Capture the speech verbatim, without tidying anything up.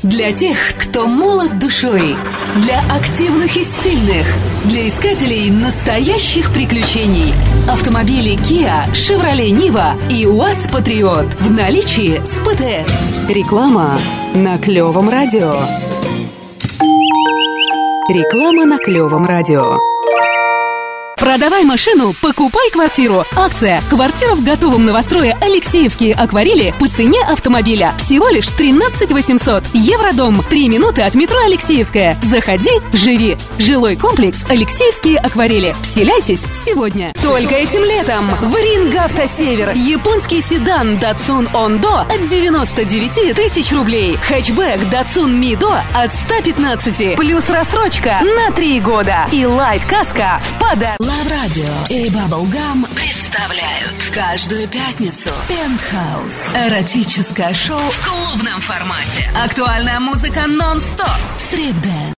Для тех, кто молод душой, для активных и стильных, для искателей настоящих приключений. Автомобили Kia, Chevrolet Niva и УАЗ Patriot в наличии с ПТС. Реклама на Клевом радио. Реклама на Клевом радио. Продавай машину, покупай квартиру. Акция. Квартира в готовом новострое Алексеевские акварели по цене автомобиля. Всего лишь тринадцать восемьсот. Евродом. Три минуты от метро Алексеевская. Заходи, живи. Жилой комплекс Алексеевские акварели. Вселяйтесь сегодня. Только этим летом в Рингавто-Север. Японский седан Datsun Ondo от девяноста девяти тысяч рублей. Хэтчбэк Datsun Mido от ста пятнадцати. Плюс рассрочка на три года. И лайт-каска в подарок. Love Radio и Bubblegum представляют каждую пятницу Пентхаус. Эротическое шоу в клубном формате. Актуальная музыка нон-стоп. Стрип-дэнс.